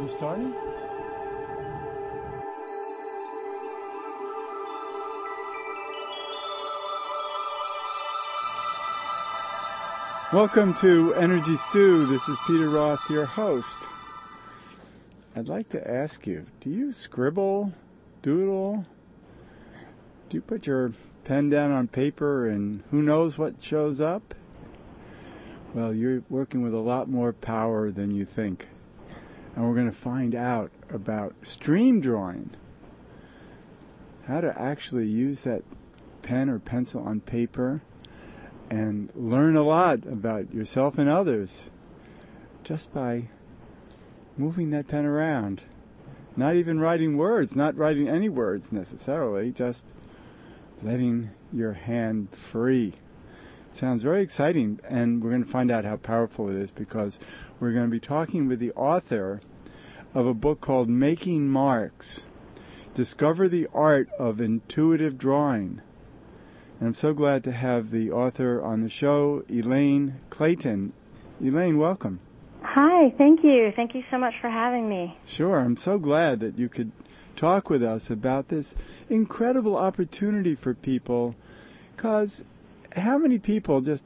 We're starting? Welcome to Energy Stew. This is Peter Roth, your host. I'd like to ask you, do you scribble, doodle? Do you put your pen down on paper and who knows what shows up? Well, you're working with a lot more power than you think. And we're going to find out about stream drawing. How to actually use that pen or pencil on paper and learn a lot about yourself and others just by moving that pen around. Not even writing words, not writing any words necessarily, just letting your hand free. It sounds very exciting, and we're going to find out how powerful it is because we're going to be talking with the author of a book called Making Marks, Discover the Art of Intuitive Drawing. And I'm so glad to have the author on the show, Elaine Clayton. Elaine, welcome. Hi, thank you. Thank you so much for having me. Sure, I'm so glad that you could talk with us about this incredible opportunity for people, because how many people just,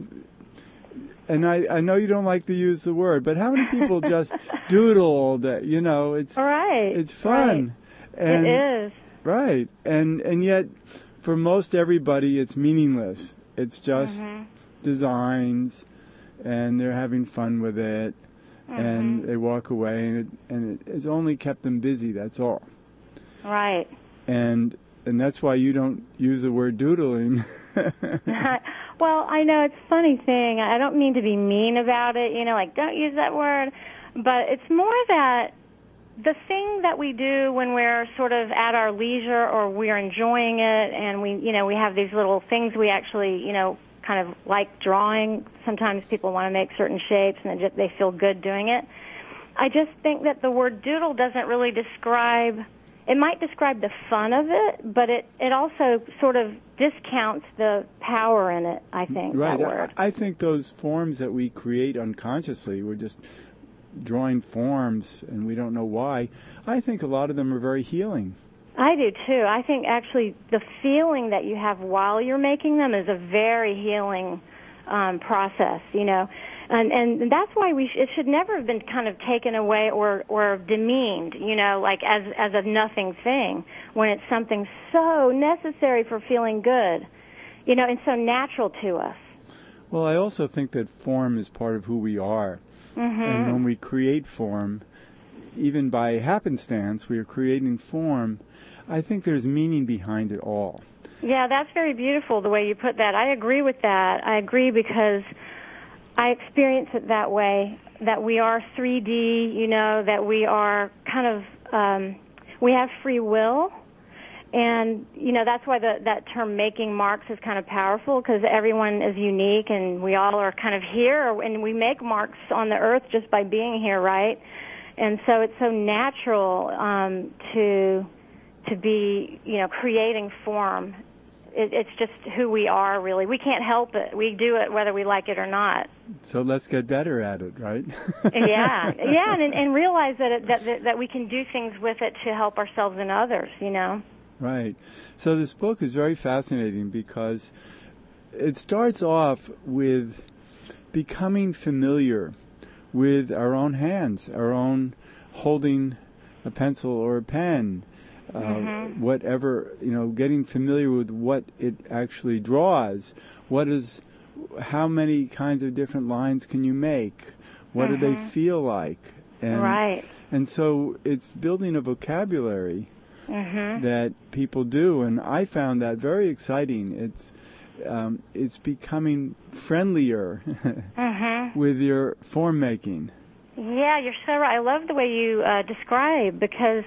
and I know you don't like to use the word, but how many people just doodle all day? It's right. It's fun. Right. And, it is. Right. And yet, for most everybody, it's meaningless. It's just designs, and they're having fun with it, and they walk away, and it's only kept them busy, that's all. Right. And that's why you don't use the word doodling. Well, I know it's a funny thing. I don't mean to be mean about it, like don't use that word, but it's more that the thing that we do when we're sort of at our leisure or we're enjoying it, and we have these little things we actually, kind of like drawing. Sometimes people want to make certain shapes and they feel good doing it. I just think that the word doodle doesn't really describe, it might describe the fun of it, but it also sort of discounts the power in it, I think, right. that word. I think those forms that we create unconsciously, we're just drawing forms and we don't know why, I think a lot of them are very healing. I do too. I think actually the feeling that you have while you're making them is a very healing process, and that's why it should never have been kind of taken away or demeaned, like as a nothing thing, when it's something so necessary for feeling good, and so natural to us. Well, I also think that form is part of who we are. And when we create form, even by happenstance, we are creating form, I think there's meaning behind it all. Yeah, that's very beautiful the way you put that. I agree with that. I agree because I experience it that way, that we are 3D, that we are kind of, we have free will. And, that's why that term making marks is kind of powerful, because everyone is unique and we all are kind of here, and we make marks on the earth just by being here, right? And so it's so natural to be, creating form. It's just who we are, really. We can't help it. We do it whether we like it or not. So let's get better at it, right? Yeah, and realize that we can do things with it to help ourselves and others, Right. So this book is very fascinating because it starts off with becoming familiar with our own hands, our own holding a pencil or a pen, whatever, getting familiar with what it actually draws. How many kinds of different lines can you make? What do they feel like? And so it's building a vocabulary that people do, and I found that very exciting. It's becoming friendlier with your form making. Yeah, you're so right. I love the way you describe, because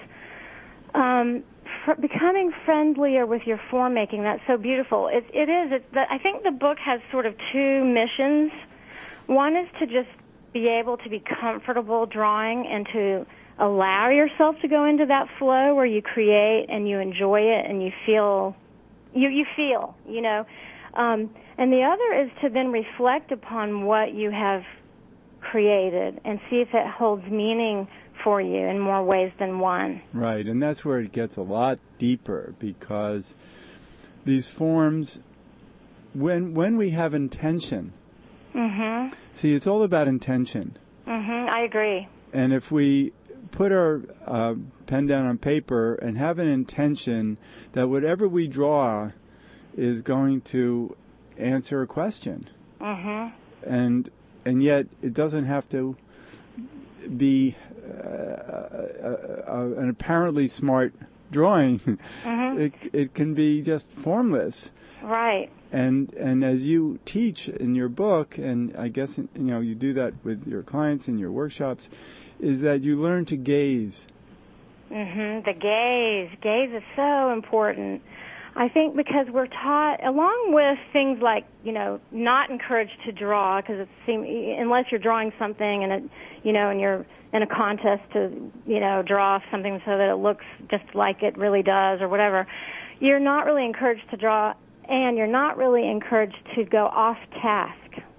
becoming friendlier with your form making, that's so beautiful. I think the book has sort of two missions. One is to just be able to be comfortable drawing and to allow yourself to go into that flow where you create and you enjoy it and you feel, and the other is to then reflect upon what you have created and see if it holds meaning for you in more ways than one. Right, and that's where it gets a lot deeper, because these forms, when we have intention, see, it's all about intention. I agree. And if we put our pen down on paper and have an intention that whatever we draw is going to answer a question, and yet it doesn't have to be an apparently smart drawing. It can be just formless. Right. And as you teach in your book, and I guess you do that with your clients in your workshops, is that you learn to gaze. The gaze is so important. I think because we're taught, along with things like, not encouraged to draw, because unless you're drawing something and and you're in a contest to, draw something so that it looks just like it really does or whatever, you're not really encouraged to draw, and you're not really encouraged to go off task.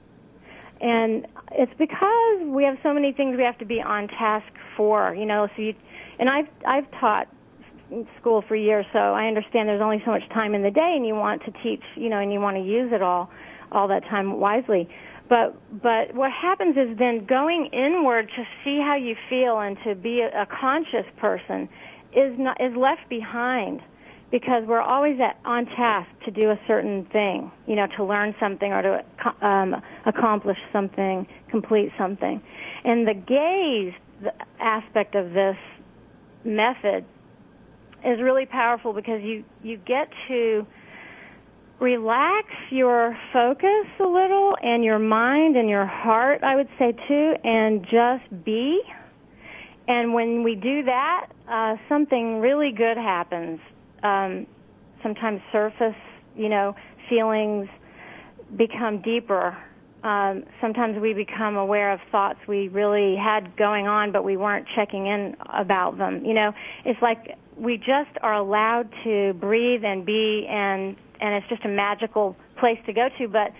And it's because we have so many things we have to be on task for, and I've taught school for years, so I understand there's only so much time in the day, and you want to teach, and you want to use it all that time wisely. But what happens is then going inward to see how you feel and to be a conscious person is left behind, because we're always on task to do a certain thing, to learn something or to accomplish something, complete something. And the gaze aspect of this method is really powerful, because you get to relax your focus a little, and your mind and your heart, I would say too, and just be. And when we do that, something really good happens. Sometimes surface, feelings become deeper. Sometimes we become aware of thoughts we really had going on, but we weren't checking in about them. It's like we just are allowed to breathe and be, and it's just a magical place to go to. But,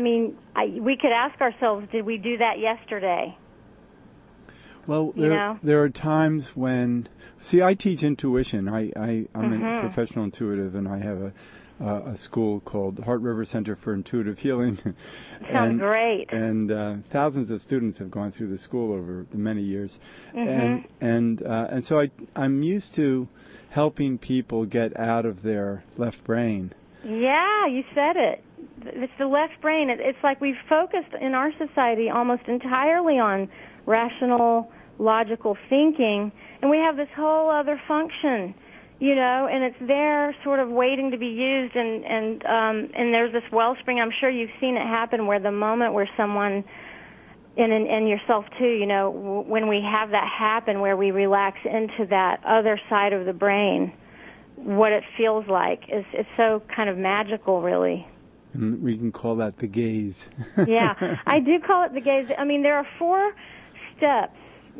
we could ask ourselves, did we do that yesterday? Well, there are times when, I teach intuition. I'm a professional intuitive, and I have a school called Heart River Center for Intuitive Healing. Sounds great. And thousands of students have gone through the school over the many years. And so I'm used to helping people get out of their left brain. Yeah, you said it. It's the left brain. It's like we've focused in our society almost entirely on rational, logical thinking, and we have this whole other function, and it's there sort of waiting to be used, and there's this wellspring. I'm sure you've seen it happen, where the moment where someone, and yourself too, when we have that happen, where we relax into that other side of the brain, what it feels like it's so kind of magical, really. And we can call that the gaze. Yeah, I do call it the gaze. There are 4 steps,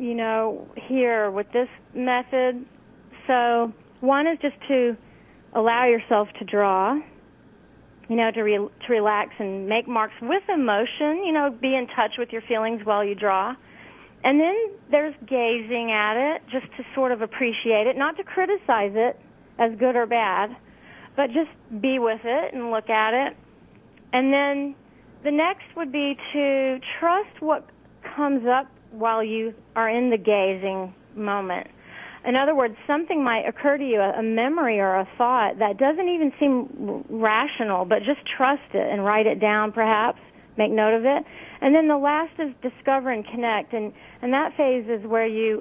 here with this method. So one is just to allow yourself to draw, to relax and make marks with emotion, be in touch with your feelings while you draw. And then there's gazing at it, just to sort of appreciate it, not to criticize it as good or bad, but just be with it and look at it. And then the next would be to trust what comes up while you are in the gazing moment. In other words, something might occur to you, a memory or a thought that doesn't even seem rational, but just trust it and write it down, perhaps, make note of it. And then the last is discover and connect, and that phase is where you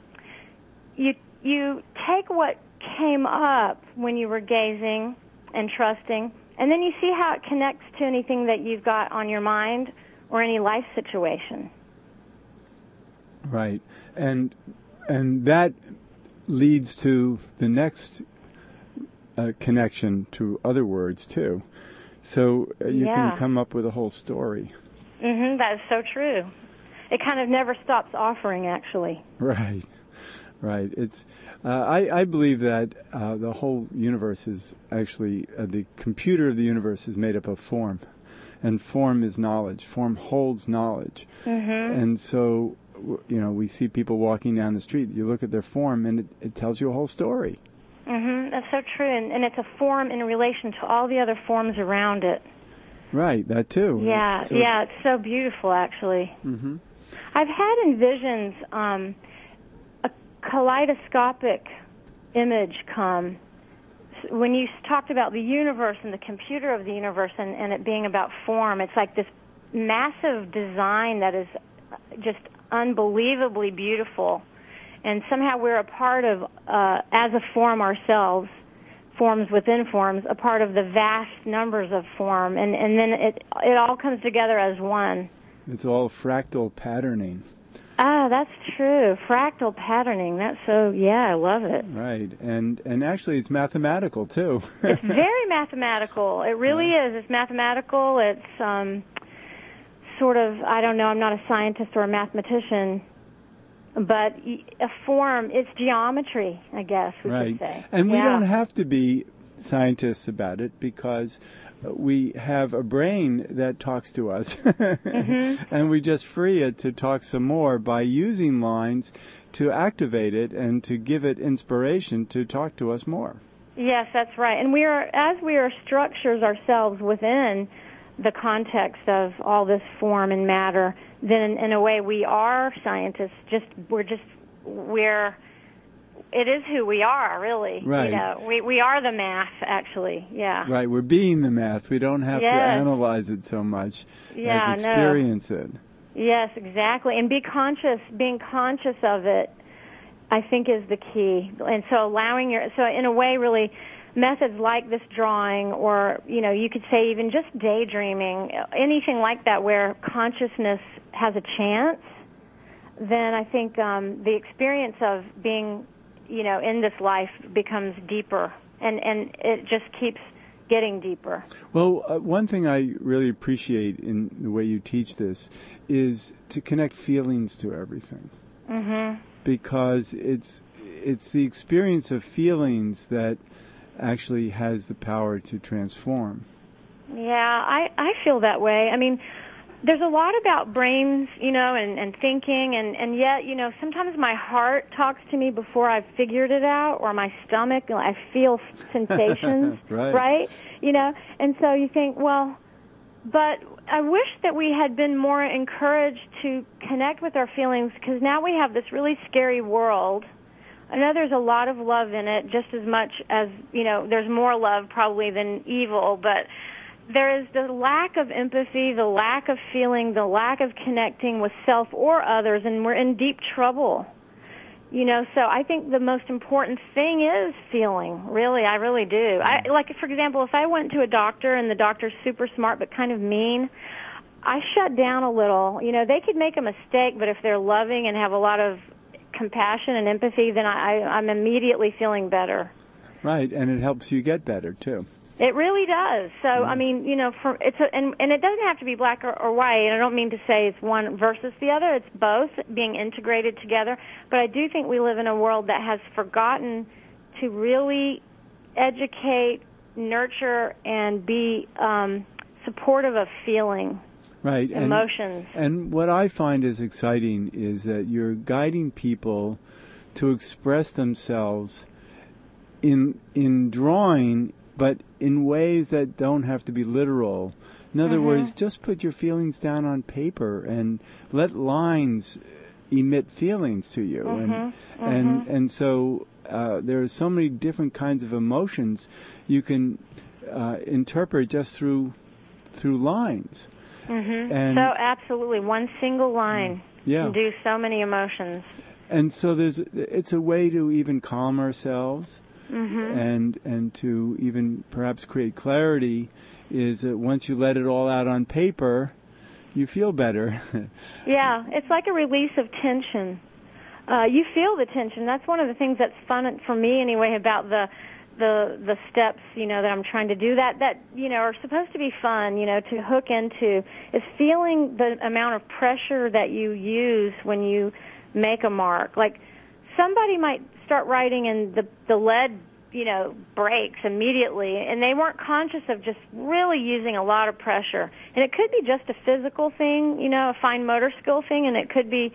take what came up when you were gazing and trusting, and then you see how it connects to anything that you've got on your mind or any life situation. Right. And that leads to the next connection to other words, too. So you can come up with a whole story. That is so true. It kind of never stops offering, actually. Right. Right. It's. I believe that the whole universe is actually the computer of the universe is made up of form, and form is knowledge. Form holds knowledge, and so we see people walking down the street. You look at their form, and it tells you a whole story. That's so true, and it's a form in relation to all the other forms around it. Right, that too. Yeah, so it's so beautiful, actually. Mm-hmm. I've had in visions a kaleidoscopic image come. When you talked about the universe and the computer of the universe and it being about form, it's like this massive design that is just unbelievably beautiful. And somehow we're a part of, as a form ourselves, forms within forms, a part of the vast numbers of form. And then it all comes together as one. It's all fractal patterning. Ah, that's true. Fractal patterning. That's so, I love it. Right. And actually it's mathematical, too. It's very mathematical. It really is. It's mathematical. It's sort of, I don't know, I'm not a scientist or a mathematician, but a form, it's geometry, I guess we could say. And we don't have to be scientists about it because we have a brain that talks to us. And we just free it to talk some more by using lines to activate it and to give it inspiration to talk to us more. Yes, that's right. And as we are structures ourselves within the context of all this form and matter, then in a way we are scientists. It is who we are, really. Right. We are the math, actually. Yeah. Right. We're being the math. We don't have to analyze it so much as experience it. Yes, exactly. And being conscious of it, I think, is the key. And so in a way, really, methods like this drawing, or, you could say even just daydreaming, anything like that where consciousness has a chance, then I think the experience of being, in this life becomes deeper, and it just keeps getting deeper. Well, one thing I really appreciate in the way you teach this is to connect feelings to everything. Mm-hmm. Because it's the experience of feelings that actually has the power to transform. Yeah, I feel that way. I mean, there's a lot about brains, and thinking, and yet, sometimes my heart talks to me before I've figured it out, or my stomach, I feel sensations, right? And so you think, well, but I wish that we had been more encouraged to connect with our feelings, because now we have this really scary world. I know there's a lot of love in it, just as much as, there's more love probably than evil, but there is the lack of empathy, the lack of feeling, the lack of connecting with self or others, and we're in deep trouble. So I think the most important thing is feeling, really. I really do. Like, for example, if I went to a doctor and the doctor's super smart but kind of mean, I shut down a little. They could make a mistake, but if they're loving and have a lot of compassion and empathy, then I'm immediately feeling better. Right, and it helps you get better, too. It really does. So, I mean, and it doesn't have to be black or white. And I don't mean to say it's one versus the other. It's both being integrated together. But I do think we live in a world that has forgotten to really educate, nurture, and be supportive of feeling. Right. Emotions. And what I find is exciting is that you're guiding people to express themselves in drawing, but in ways that don't have to be literal. In other words, just put your feelings down on paper and let lines emit feelings to you. And so there are so many different kinds of emotions you can interpret just through lines. And so absolutely, one single line can do so many emotions. And so it's a way to even calm ourselves. And to even perhaps create clarity is that once you let it all out on paper, you feel better. Yeah, it's like a release of tension. You feel the tension. That's one of the things that's fun for me anyway about the steps, that I'm trying to do that are supposed to be fun, to hook into, is feeling the amount of pressure that you use when you make a mark. Like, somebody might start writing and the lead, breaks immediately, and they weren't conscious of just really using a lot of pressure. And it could be just a physical thing, a fine motor skill thing, and it could be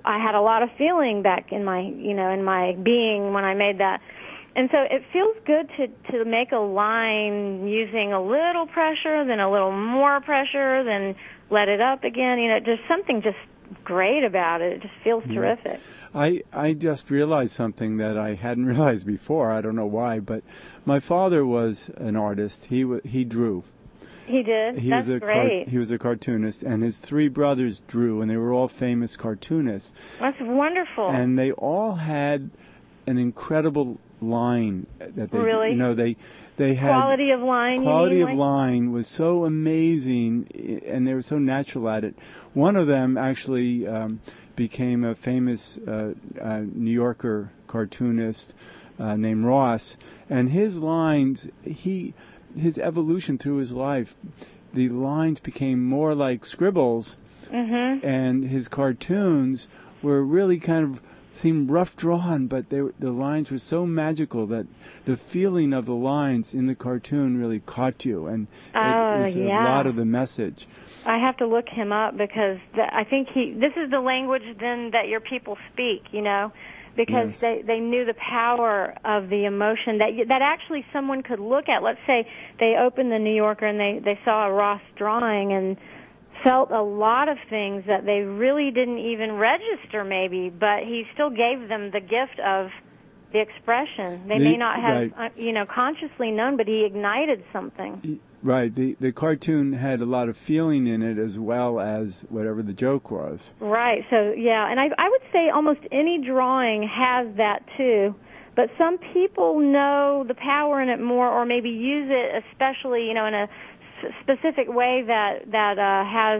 I had a lot of feeling back in my, in my being when I made that. And so it feels good to make a line using a little pressure, then a little more pressure, then let it up again. There's something just great about it. It just feels terrific. I just realized something that I hadn't realized before. I don't know why, but my father was an artist. He drew. He did? That's great. He was a cartoonist, and his three brothers drew, and they were all famous cartoonists. That's wonderful. And they all had an incredible line that they really? They had quality of line. Quality of line was so amazing, and they were so natural at it. One of them actually became a famous New Yorker cartoonist named Ross, and his lines, his evolution through his life, the lines became more like scribbles, and his cartoons were really kind of seemed rough drawn, but the lines were so magical that the feeling of the lines in the cartoon really caught you, and it was a lot of the message. I have to look him up because I think this is the language then that your people speak, because they knew the power of the emotion that actually someone could look at. Let's say they opened the New Yorker and they saw a Ross drawing and felt a lot of things that they really didn't even register maybe, but he still gave them the gift of the expression. They may not have, consciously known, but he ignited something. Right. The cartoon had a lot of feeling in it as well as whatever the joke was. Right. So, and I would say almost any drawing has that too, but some people know the power in it more or maybe use it especially, in a specific way that has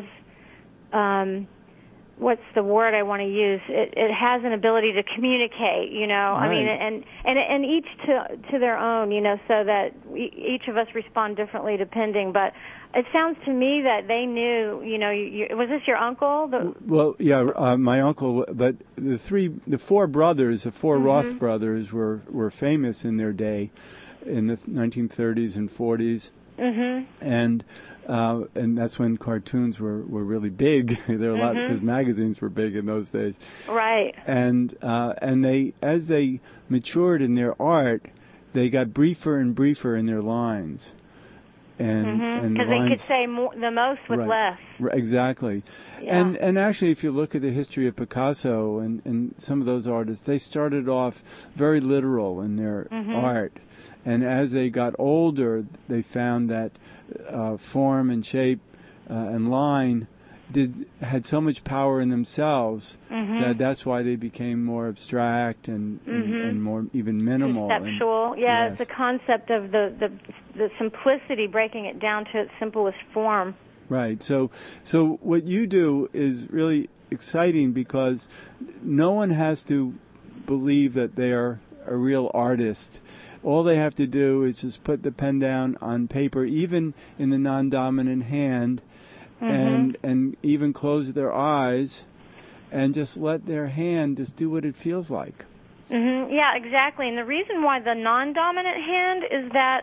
what's the word I want to use? It has an ability to communicate, Right. I mean, and each to their own, so that each of us respond differently depending. But it sounds to me that they knew, was this your uncle? My uncle. But the four brothers, the four Roth brothers, were famous in their day, in the 1930s and 40s. And that's when cartoons were really big. There were a lot because magazines were big in those days. Right. And they, as they matured in their art, they got briefer and briefer in their lines. And because they could say the most with less. Exactly. Yeah. And actually, if you look at the history of Picasso and some of those artists, they started off very literal in their art. And as they got older, they found that form and shape and line had so much power in themselves that's why they became more abstract and more even minimal. Conceptual. It's the concept of the simplicity, breaking it down to its simplest form. Right. So what you do is really exciting because no one has to believe that they are a real artist. All they have to do is just put the pen down on paper, even in the non-dominant hand, and even close their eyes and just let their hand just do what it feels like. Yeah, exactly. And the reason why the non-dominant hand is that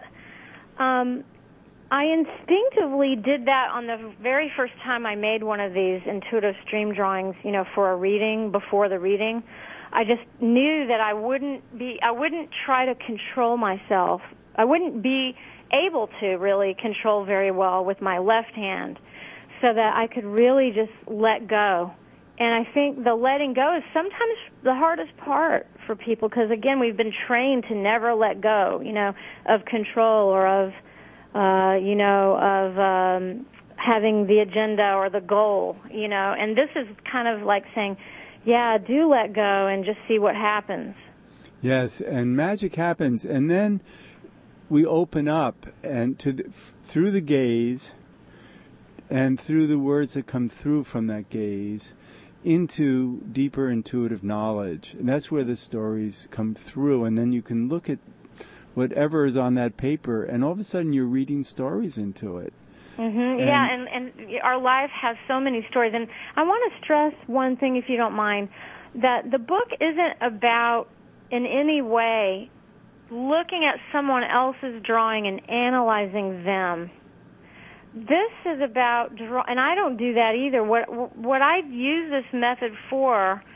I instinctively did that on the very first time I made one of these intuitive stream drawings, for a reading, before the reading. I just knew that I wouldn't try to control myself. I wouldn't be able to really control very well with my left hand, so that I could really just let go. And I think the letting go is sometimes the hardest part for people because, again, we've been trained to never let go, of control or of having the agenda or the goal, And this is kind of like saying, do let go and just see what happens. Yes, and magic happens, and then we open up and through the gaze and through the words that come through from that gaze into deeper intuitive knowledge. And that's where the stories come through, and then you can look at whatever is on that paper, and all of a sudden you're reading stories into it. And our life has so many stories. And I want to stress one thing, if you don't mind, that the book isn't about, in any way, looking at someone else's drawing and analyzing them. This is about and I don't do that either. What I use this method for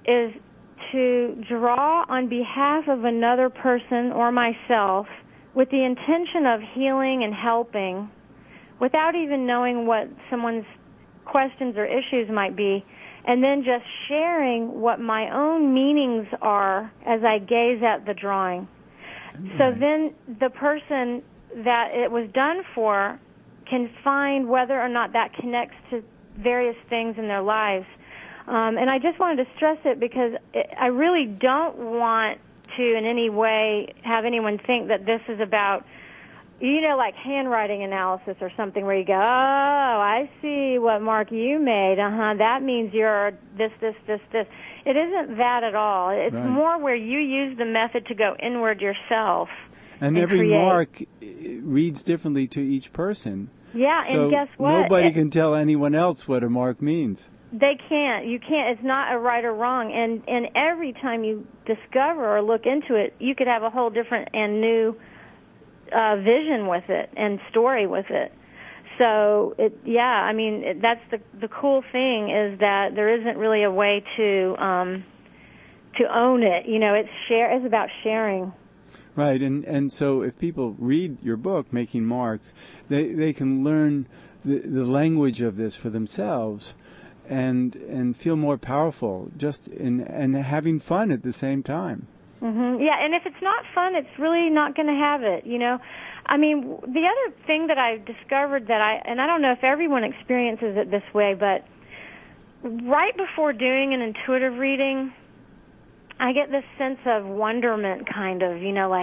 is to draw on behalf of another person or myself with the intention of healing and helping without even knowing what someone's questions or issues might be, and then just sharing what my own meanings are as I gaze at the drawing. Right. So then the person that it was done for can find whether or not that connects to various things in their lives. And I just wanted to stress it because I really don't want to in any way have anyone think that this is about, like handwriting analysis or something where you go, oh, I see what mark you made. That means you're this. It isn't that at all. It's right. More where you use the method to go inward yourself. And every create. Mark reads differently to each person. Yeah, so and guess what? Nobody can tell anyone else what a mark means. They can't. You can't. It's not a right or wrong. And every time you discover or look into it, you could have a whole different and new vision with it and story with it. So, that's the cool thing is that there isn't really a way to own it. It's about sharing. Right, and so if people read your book, Making Marks, they can learn the language of this for themselves and feel more powerful and having fun at the same time. Mm-hmm. Yeah, and if it's not fun, it's really not going to have it, I mean, the other thing that I discovered and I don't know if everyone experiences it this way, but right before doing an intuitive reading, I get this sense of wonderment, kind of,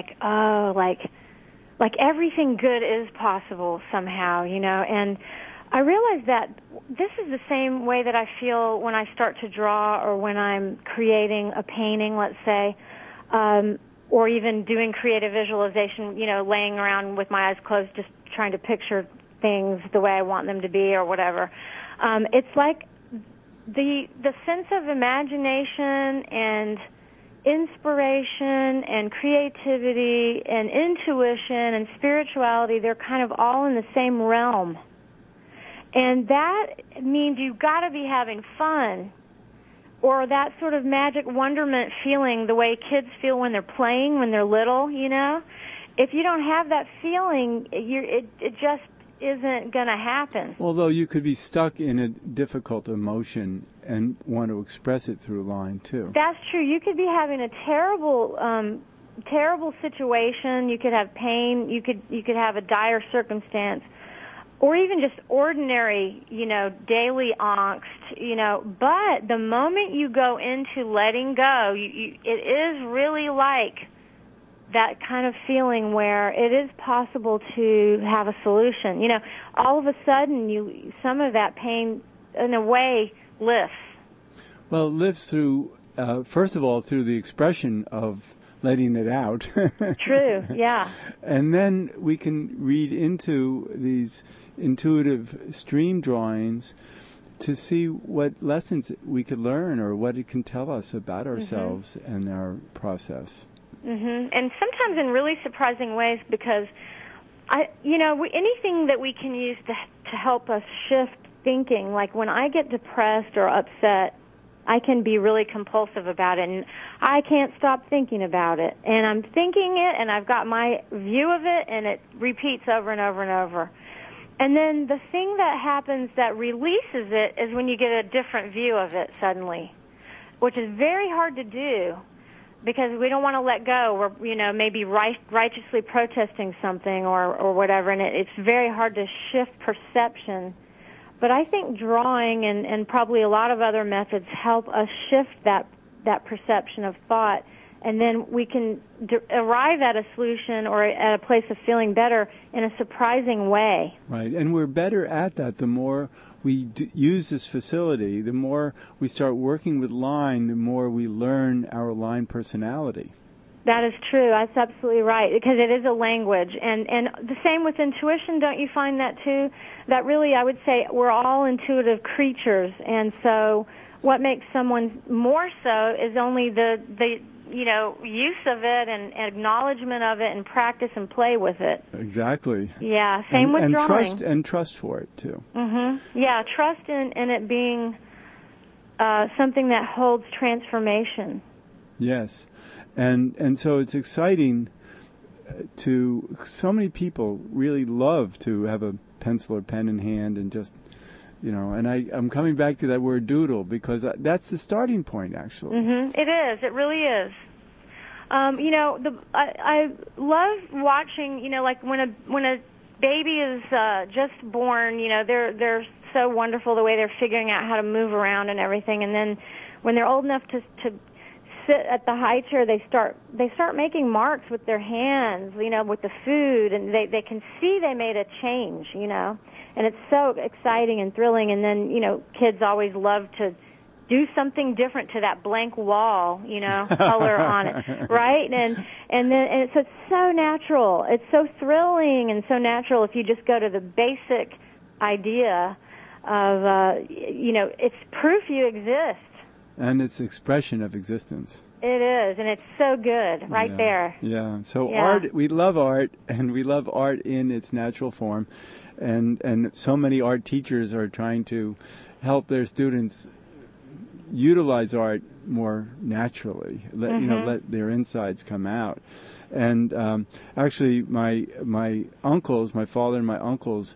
like everything good is possible somehow, and I realize that this is the same way that I feel when I start to draw or when I'm creating a painting, let's say, or even doing creative visualization, laying around with my eyes closed, just trying to picture things the way I want them to be or whatever. It's like the sense of imagination and inspiration and creativity and intuition and spirituality, they're kind of all in the same realm. And that means you've got to be having fun, or that sort of magic wonderment feeling the way kids feel when they're playing, when they're little, If you don't have that feeling, it just isn't going to happen. Although you could be stuck in a difficult emotion and want to express it through line, too. That's true. You could be having a terrible situation. You could have pain. You could have a dire circumstance, or even just ordinary, daily angst, But the moment you go into letting go, it is really like that kind of feeling where it is possible to have a solution. All of a sudden, some of that pain, in a way, lifts. Well, it lifts through, first of all, through the expression of letting it out. True, yeah. And then we can read into these intuitive stream drawings to see what lessons we could learn or what it can tell us about ourselves and our process. Mm-hmm. And sometimes in really surprising ways, because anything that we can use to help us shift thinking, like when I get depressed or upset, I can be really compulsive about it, and I can't stop thinking about it. And I'm thinking it, and I've got my view of it, and it repeats over and over and over. And then the thing that happens that releases it is when you get a different view of it suddenly, which is very hard to do because we don't want to let go. We're, maybe righteously protesting something or whatever, and it's very hard to shift perception. But I think drawing and probably a lot of other methods help us shift that perception of thought, and then we can arrive at a solution or at a place of feeling better in a surprising way. Right, and we're better at that the more we use this facility, the more we start working with line, the more we learn our line personality. That is true. That's absolutely right, because it is a language. And the same with intuition, don't you find that too? That really, I would say, we're all intuitive creatures, and so what makes someone more so is only the use of it and acknowledgement of it and practice and play with it. Exactly. Yeah, same with drawing. And trust for it, too. Mm-hmm. Yeah, trust in it being something that holds transformation. Yes, and so it's exciting to so many people really love to have a pencil or pen in hand and just, and I'm coming back to that word doodle because that's the starting point, actually. Mm-hmm. It is. It really is. I love watching, like when a baby is just born, they're so wonderful the way they're figuring out how to move around and everything, and then when they're old enough to sit at the high chair, they start making marks with their hands, with the food, and they can see they made a change, and it's so exciting and thrilling. And then kids always love to do something different to that blank wall, color on it, right? And it's so natural. It's so thrilling and so natural if you just go to the basic idea of it's proof you exist. And it's expression of existence. It is, and it's so good right there. Yeah. So art, we love art, and we love art in its natural form. And so many art teachers are trying to help their students utilize art more naturally, let their insides come out. And actually, my uncles, my father and my uncles,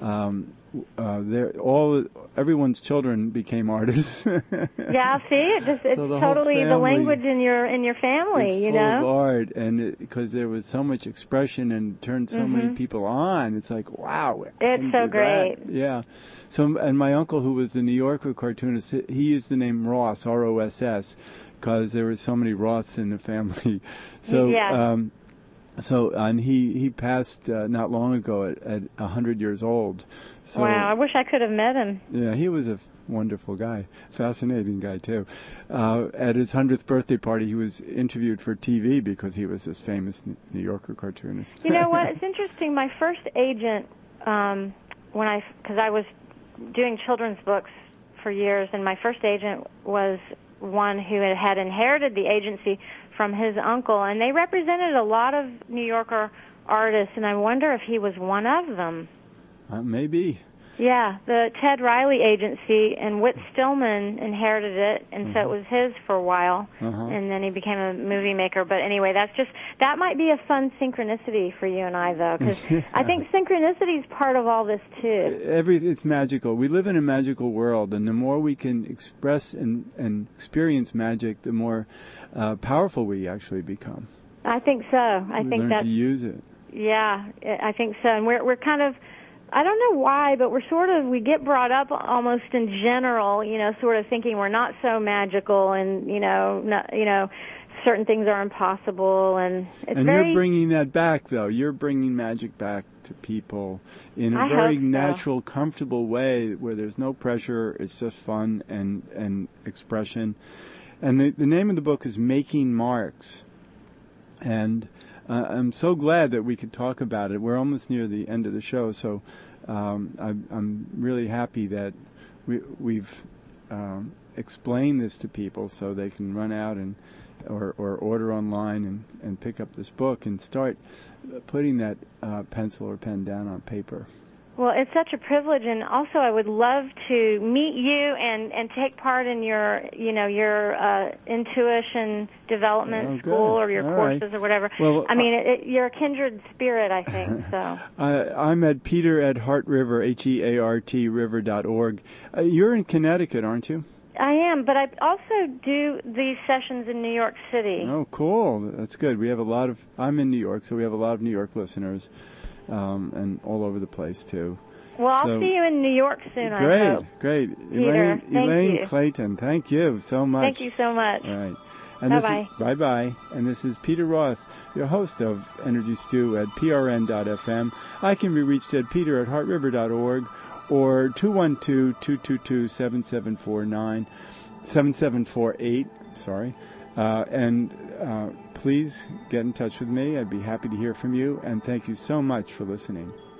everyone's children became artists. Yeah, see, it's so totally the language in your family, full of art, and because there was so much expression and turned so many people on, it's like, wow, it's so great. Yeah. So, and my uncle, who was the New Yorker cartoonist, he used the name Ross, R-O-S-S, because there were so many Roths in the family. So. Yeah. And he passed not long ago at 100 years old. So, wow, I wish I could have met him. Yeah, he was a wonderful guy, fascinating guy too. At his 100th birthday party, he was interviewed for TV because he was this famous New Yorker cartoonist. You know what? It's interesting. My first agent, because I was doing children's books for years, and my first agent was one who had inherited the agency from his uncle, and they represented a lot of New Yorker artists, and I wonder if he was one of them. Maybe. Yeah, the Ted Riley Agency, and Whit Stillman inherited it, and so it was his for a while, and then he became a movie maker. But anyway, that might be a fun synchronicity for you and I, though, because I think synchronicity is part of all this, too. It's magical. We live in a magical world, and the more we can express and experience magic, the more powerful we actually become. I think so. I think learn to use it. Yeah, I think so. And we're kind of, I don't know why, but we get brought up almost in general, sort of thinking we're not so magical, and certain things are impossible, and you're bringing that back, though. You're bringing magic back to people in a very natural, comfortable way where there's no pressure. It's just fun and expression. And the name of the book is Making Marks. And I'm so glad that we could talk about it. We're almost near the end of the show, so I'm really happy that we've explained this to people so they can run out or order online and pick up this book and start putting that pencil or pen down on paper. Well, it's such a privilege, and also I would love to meet you and take part in your intuition development school or your courses or whatever. Well, I mean, you're a kindred spirit, I think. So I'm at Peter at Heart River, HEART river.org. You're in Connecticut, aren't you? I am, but I also do these sessions in New York City. Oh, cool. That's good. I'm in New York, so we have a lot of New York listeners. And all over the place, too. Well, I'll see you in New York soon, I hope. Great. Peter, Elaine Clayton, thank you so much. Thank you so much. All right. And bye-bye. Bye-bye. And this is Peter Roth, your host of Energy Stew at prn.fm. I can be reached at peter@heartriver.org or 212-222-7748, and please get in touch with me. I'd be happy to hear from you, and thank you so much for listening.